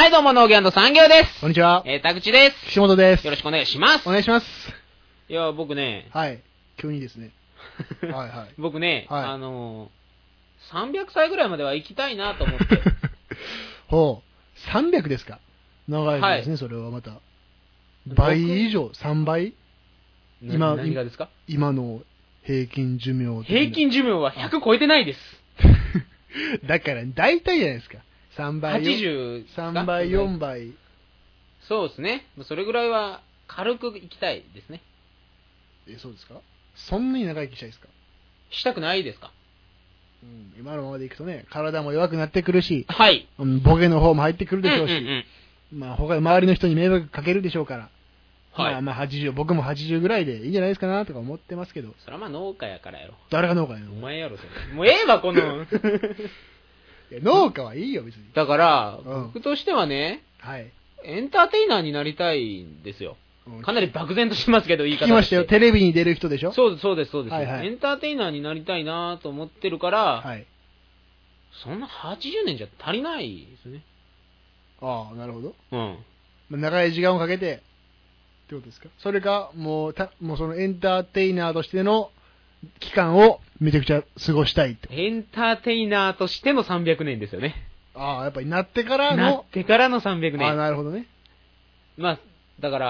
はい、どうも、農業&産業です。 こんにちは。 田口です。 岸本です。 よろしくお願いします。 お願いします。 いや、僕ね。 はい。急にですね。はいはい。 僕ね、 はい、 300歳ぐらいまでは生きたいなと思って。 ほう。300ですか。長いですね、はい、それはまた。倍以上、3倍何がですか？ 今の平均寿命。 平均寿命は100超えてないです。 だから、大体じゃないですか。3倍。 80。 3倍、4倍。 そうですね。それぐらいは軽く生きたいですね。 そうですか？そんなに長生きしたいですか？ したくないですか？ 今のままでいくとね、体も弱くなってくるし、 はい。 ボケの方も入ってくるでしょうし、まあ他周りの人に迷惑かけるでしょうから、はい。まあ80、僕も80ぐらいでいいんじゃないですかなとか思ってますけど。 それはまあ農家やからやろ。 誰が農家やの？ お前やろ、それ。もうええわ、この。 いや農家はいいよ、別に。 だから、僕としてはね、 はい。 エンターテイナーになりたいんですよ。かなり漠然としますけど、言い方聞きましたよ。テレビに出る人でしょ？ そうです、そうです、そうです。 はいはい、 エンターテイナーになりたいなと思ってるから、 はい、 そんな80年じゃ足りないですね。 ああ、なるほど。 うん。 長い時間をかけて、ってことですか？それか、もうそのエンターテイナーとしての期間をめちゃくちゃ過ごしたいって。 エンターテイナーとしての300年ですよね。 ああ、やっぱりなってからの。 なってからの300年。 ああ、なるほどね。 まあ、だから、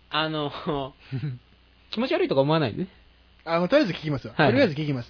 気持ち悪いとか思わないでね。 とりあえず聞きますわ。はいはい、とりあえず聞きます。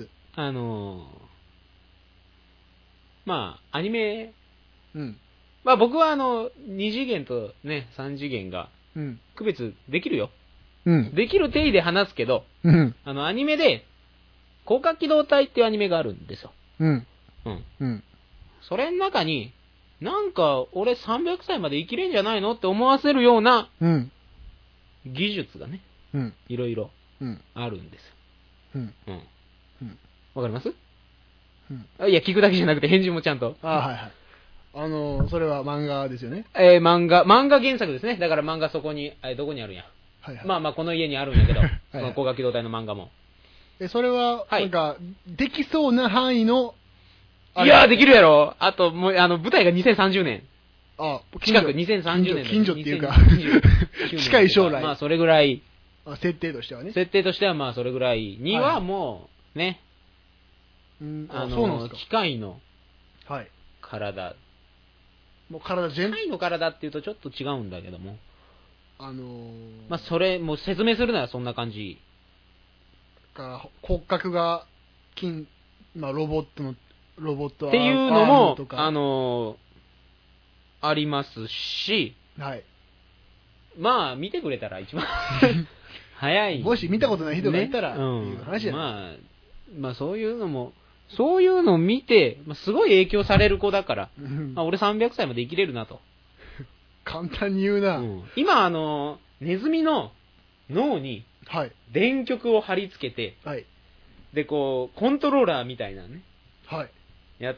まあ、アニメ、 うん。 まあ僕は2次元とね、3次元が、区別できるよ。うん。できる定義で話すけど、うん。アニメで、広角機動隊っていうアニメがあるんですよ。うん。うん。うん。それの中に、なんか、俺300歳まで生きれんじゃないのって思わせるような、うん。技術がね、うん。いろいろ、あるんですよ。うん。うん。うん。わかります？うん。いや、聞くだけじゃなくて返事もちゃんと。 ああ、はいはい。それは漫画ですよね。 漫画原作ですね。だから漫画そこに、どこにあるんや。はいはい。まあまあ、この家にあるんやけど、はいはい、その広角機動隊の漫画も。 それは、なんか、はい、できそうな範囲の、 いやー、できるやろ。あと、もう、舞台が2030年。 あ、 近く2030年。 近所っていうか、近い将来。 まあ、それぐらい。 設定としてはね。 設定としては、まあ、それぐらいにはもう、ね。 そうなんですか。 機械の、 はい。 体。 もう体全部。 機械の体っていうとちょっと違うんだけども。まあ、それ、もう説明するならそんな感じ。 から骨格がまあ、ロボットっていうのも、ありますし、はい。まあ、見てくれたら一番早い。 もし見たことない人がいたら、っていう話じゃない。 まあ、そういうのを見て、まあ、すごい影響される子だから、まあ、俺300歳まで生きれるなと。 簡単に言うな。 今、ネズミの脳に、 はい。 電極を貼り付けて、はい。で、こう、コントローラーみたいなね。はい。やって、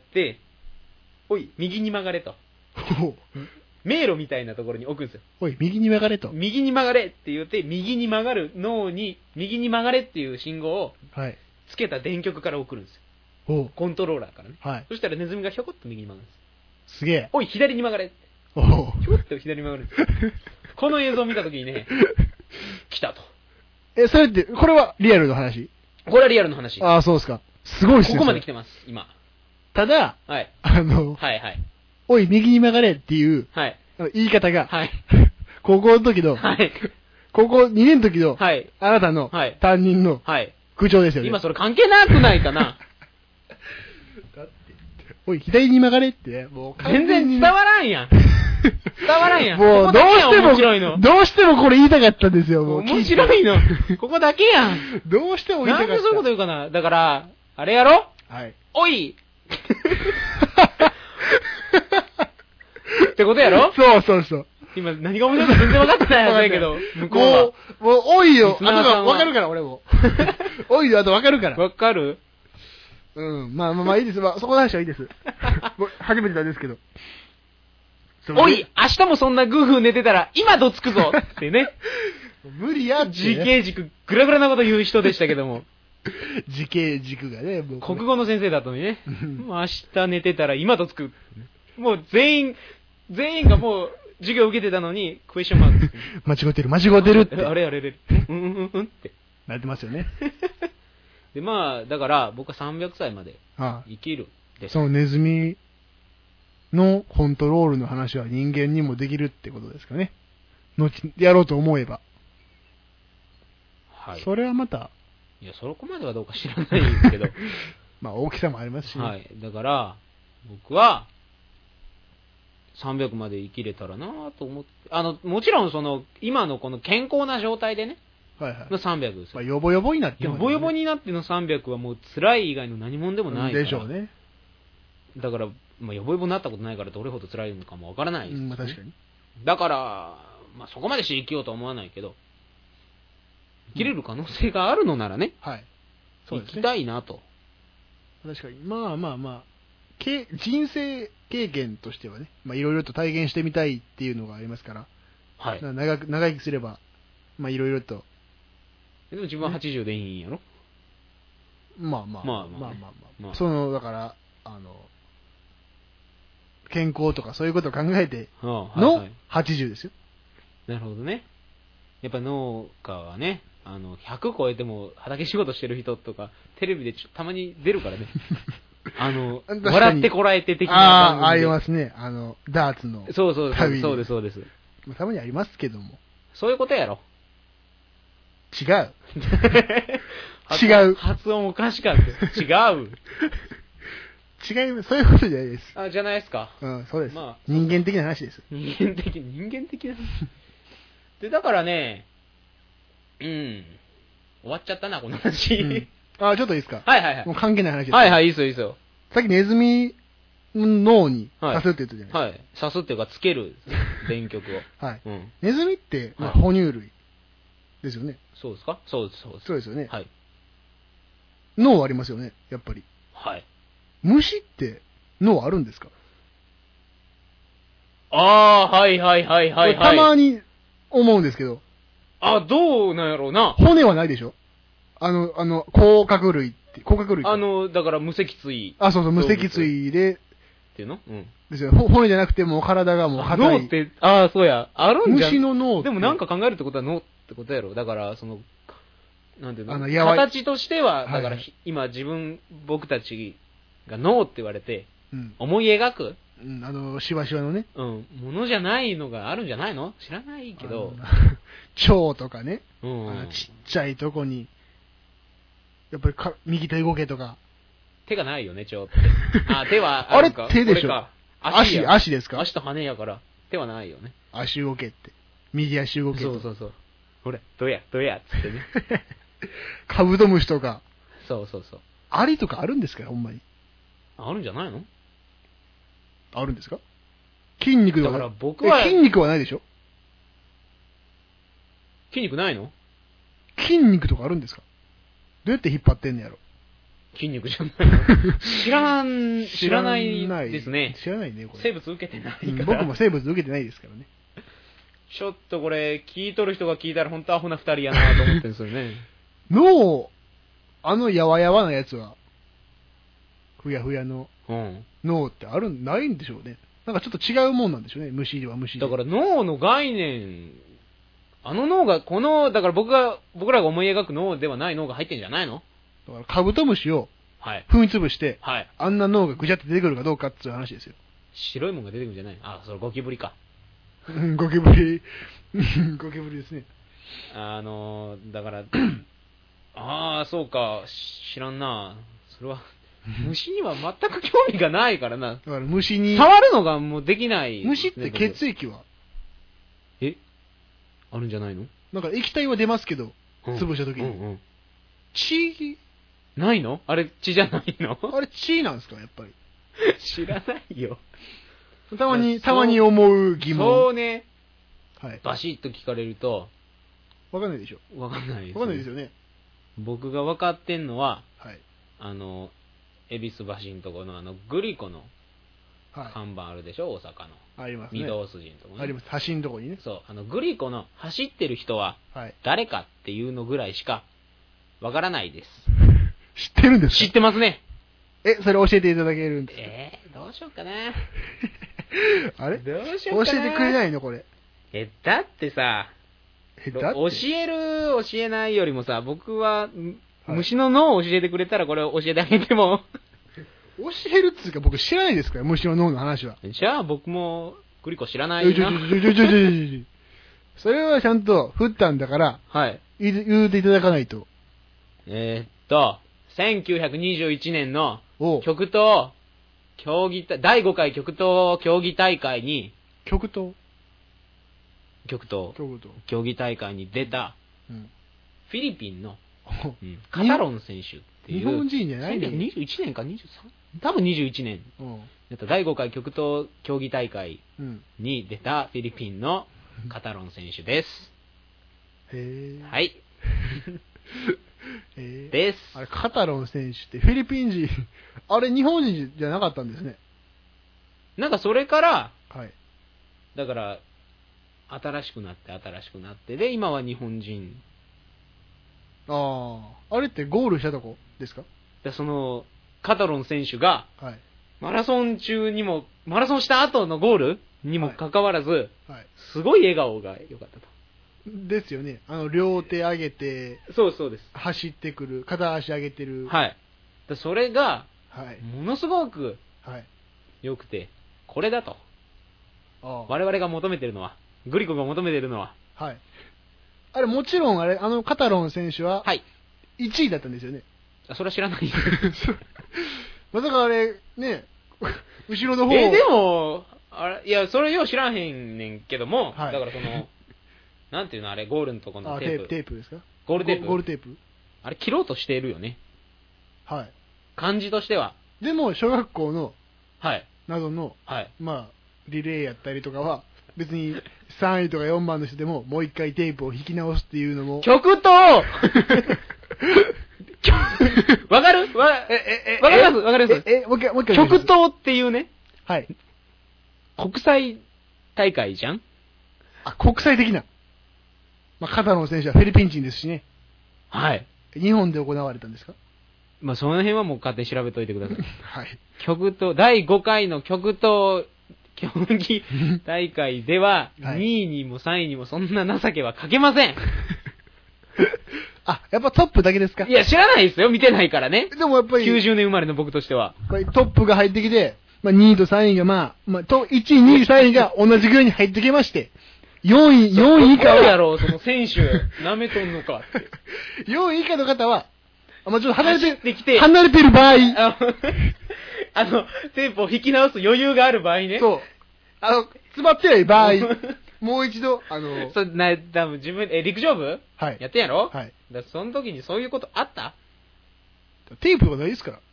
おい、右に曲がれと。迷路みたいなところに置くんですよ。 おい、右に曲がれと。 右に曲がれって言って、右に曲がる脳に、右に曲がれっていう信号を、はい。つけた電極から送るんですよ。コントローラーからね。はい。そしたらネズミがひょこっと右に曲がるんです。 すげえ。 おい、左に曲がれって。ひょこっと左に曲がるんですよ。この映像を見たときにね、来たと。 それって、これはリアルの話？ これはリアルの話。 ああ、そうですか。すごいっすね。 ここまで来てます、今。 ただ、 はい。 はいはい。 おい、右に曲がれっていう、はい。言い方が、はい。高校の時の、はい。高校2年の時の、はい。あなたの、はい。担任の、はい。口調ですよね。 今それ関係なくないかな。 だって、おい、左に曲がれって、 もう全然伝わらんやん。伝わらんやん。 もう、どうしてもこれ言いたかったんですよ、もう。 面白いの。ここだけやん。 どうしても言いたかった。 なんでそういうこと言うかな。だから、あれやろ？はい。おいってことやろ？ そう。 今何が面白いか全然分かってないはずやけど、向こうは。 もう、おいよ。あとが分かるから、俺も。おいよ、あと分かるから。 分かる？ まあいいです。まあ、そこの話はいいです。初めてなんですけど。 おい、明日もそんなグーフー寝てたら、今どつくぞってね。 無理やって、ね。 時系軸、ぐらぐらなこと言う人でしたけども。 時系軸がね、 国語の先生だったのにね。もう明日寝てたら今どつく。もう全員、 全員がもう授業受けてたのに、クエスチョンマーク。 間違ってるって。 あれって。 なってますよね。 で、まあ、だから、僕は300歳まで生きるです。 そのネズミのコントロールの話は人間にもできるってことですかね。やろうと思えば。 はい。 それはまた。 いや、そこまではどうか知らないですけど。 まあ、大きさもありますしね。 はい。だから、僕は、300まで生きれたらなと思って、もちろん今のこの健康な状態でね、 はいはい。 の300ですよ。 まあ、ヨボヨボになっても、 ね。ヨボヨボになっての300はもう辛い以外の何者でもないから。 でしょうね。 だから、まあ、ヨボヨボになったことないからどれほど辛いのかもわからないです、ね。 まあ確かに。 だから、まあそこまでして生きようとは思わないけど、生きれる可能性があるのならね、 はい。 そうですね。生きたいなと。 確かに。まあ、人生経験としてはね、まあいろいろと体現してみたいっていうのがありますから、 はい。 長生きすれば、まあいろいろと。 でも自分は80でいいんやろ？ まあ。だから、健康とかそういうことを考えての80ですよ。 なるほどね。やっぱ農家はね、100超えても畑仕事してる人とか、テレビでたまに出るからね。笑ってこらえて的な番組で。 ありますね。ダーツの。 そうです。 たまにありますけども。 そういうことやろ。 違う。 発音おかしかった。違う。 違います。そういうことじゃないです。 じゃないですか。 うん、そうです。まあ、人間的な話です。 人間的な話。で、だからね、終わっちゃったな、この話。 ちょっといいですか？ はい。 もう関係ない話です。 はい、いいですよ。 さっきネズミの脳に刺すって言ったじゃないですか。 はい。刺すっていうか、つける電極を。 はい。ネズミって、哺乳類ですよね。 そうですか？そうですよね。 はい。 脳ありますよね、やっぱり。 はい。 虫って脳あるんですか？ はい。 たまに思うんですけど。 どうなんやろうな。 骨はないでしょ？甲殻類って。 だから無脊椎。 そう、無脊椎で。 っていうの？ ですよ。骨じゃなくても体がもう硬い。 脳って、そうや。あるんじゃん。 虫の脳って。 でもなんか考えるってことは脳ってことやろ。だから、なんていうの？形としては、だから、今僕たちが脳って言われて、思い描く？ しわしわのね。 ものじゃないのがあるんじゃないの？知らないけど。 腸とかね。ちっちゃいとこに、やっぱり右手動けとか。 手がないよね、腸って。手はあれ手でしょ？足ですか？ 足と羽やから、手はないよね。 足動けって。右足動けと。 そう。ほれ、どやっつってね。 カブトムシとか。 そう。 アリとかあるんですか？ほんまに。 あるんじゃないの？ あるんですか？筋肉だから僕は。 筋肉はないでしょ？ 筋肉ないの？ 筋肉とかあるんですか？どうやって引っ張ってんのやろ？ 筋肉じゃないの？知らないですね。 知らないね、これ。 生物受けてないから。 僕も生物受けてないですからね。 ちょっとこれ、聞いとる人が聞いたら本当アホな二人やなと思ってるんですよね。 脳、やわやわなやつは、ふやふやの脳ってないんでしょうね。なんかちょっと違うもんなんでしょうね、虫は虫で。 だから脳の概念、脳が、だから僕らが思い描く脳ではない脳が入ってんじゃないの？ だからカブトムシを踏みつぶして、あんな脳がぐちゃって出てくるかどうかっていう話ですよ。 白いもんが出てくるんじゃない？それゴキブリか。 ゴキブリですね。 だから、そうか、知らんな。それは、虫には全く興味がないからな。 だから虫に。 触るのがもうできない、ね。 虫って血液はあるんじゃないの？ なんか液体は出ますけど、潰した時に。血ないの？あれ血じゃないの？ あれ血なんですか、やっぱり。 知らないよ。 たまに思う疑問。 そうね。 はい。 バシッと聞かれると。 わかんないでしょ。 わかんないです、ね。 わかんないですよね。 僕が分かってんのは、 はい。 恵比寿橋のところのグリコの看板あるでしょ、大阪の。 ありますね。 御堂筋のところ、ね。 あります。橋のところにね。 そう。グリコの走ってる人は、誰かっていうのぐらいしかわからないです。 知ってるんですか？ 知ってますね。 それ教えていただけるんですか？ どうしようかな。 あれどうしようかな。 教えてくれないのこれ。 だってさ、教える、教えないよりもさ、僕は、虫の脳を教えてくれたらこれを教えてあげても。 教えるっつうか僕知らないですから、虫の脳の話は。 じゃあ僕も、グリコ知らないな。 それはちゃんと振ったんだから、 はい。 言うていただかないと。 1921年の極東競技第5回極東競技大会に、 極東競技大会に出た、フィリピンの、カタロン選手っていう。 日本人じゃないね。 21年か 23？ 多分21年。第5回極東競技大会に出たフィリピンのカタロン選手です。はい。です。 あれ、カタロン選手ってフィリピン人、あれ日本人じゃなかったんですね。 なんかそれから、 はい。 だから、新しくなって、で、今は日本人。 あれってゴールしたとこですか？ で、その、カタロン選手が、 はい、 マラソンした後のゴールにもかかわらず、すごい笑顔が良かったと。 ですよね。両手上げて、 そうです。 走ってくる、片足上げてる。 はい。それが、ものすごく、良くて、これだと。我々が求めてるのは、グリコが求めてるのは。 はい。あれ、もちろん、カタロン選手は、1位だったんですよね。 それは知らない。 まさかあれ、ね、後ろの方でも、いや、それよう知らへんねんけども、だからその、なんていうのあれ、ゴールのとこのテープ。 テープですか？ ゴールテープ。 ゴールテープ。 あれ、切ろうとしているよね。 はい。 感じとしては。 でも、小学校の、 はい。 謎の、まあ、リレーやったりとかは、別に3位とか4番の人でも、もう一回テープを引き直すっていうのも。 極東わかりますもう一回。 極東っていうね。 はい。 国際大会じゃん？ 国際的な。まあ、カタロン選手はフィリピン人ですしね。 はい。 日本で行われたんですか？ まあ、その辺はもう勝手に調べといてください。 はい。 極東、第5回の極東競技大会では、2位にも3位にもそんな情けはかけません。 やっぱトップだけですか？ いや、知らないですよ。見てないからね。 でもやっぱり。 90年生まれの僕としては。 やっぱりトップが入ってきて、まあ、2位と3位が1位、2位、3位が同じぐらいに入ってきまして、4位以下は。 どうやろう、その選手、舐めとんのかって。 4位以下の方は、ちょっと離れてる場合。 テープを引き直す余裕がある場合ね。 そう。詰まってない場合、もう一度、多分自分、陸上部はい。 やってんやろはい。 その時にそういうことあった？ テープとかないですから。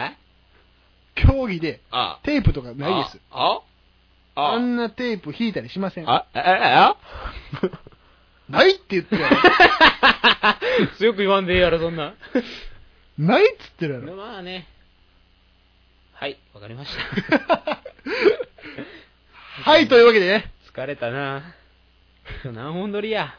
競技で、テープとかないです。あんなテープ引いたりしません。ないって言ってるやろ。 強く言わんでええやろ、そんな。 ないっつってるやろ。 まあね。はい、わかりました。 はい、というわけでね。 疲れたな。何本撮りや。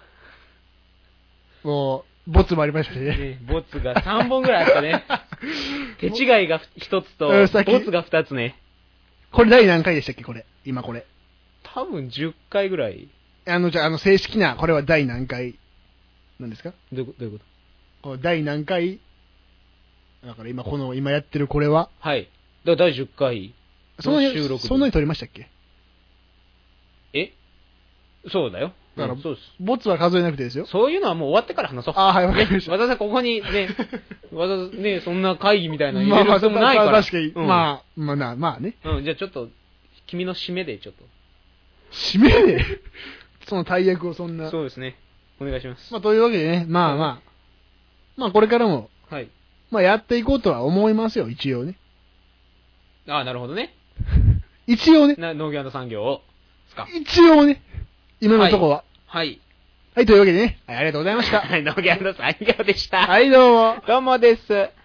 もう、ボツもありましたしね。 ボツが3本ぐらいあったね。手違いが1つと、ボツが2つね。 これ第何回でしたっけ、これ。今これ。 多分10回ぐらい。 じゃあ、正式な、これは第何回なんですか？ どういうこと？ これ第何回？だから今やってるこれは？ はい。だから第10回の収録。 そんなに撮りましたっけ？ そうだよ。 だから、ボツは数えなくてですよ。 そういうのはもう終わってから話そう。 はい、わかりました。 わざわざここにね、そんな会議みたいなの入れる必要もないから。 確かに。まあね。 じゃあちょっと、君の締めでちょっと。 締めでその大役をそんな。 そうですね。お願いします。 というわけでね、これからも、 はい。 やっていこうとは思いますよ、一応ね。 なるほどね。 一応ね。 農業&産業を。 一応ね。今のとこは。 はい。 はい、というわけでね。はい、ありがとうございました。 はい、農業&産業でした。 はい、どうも。 どうもです。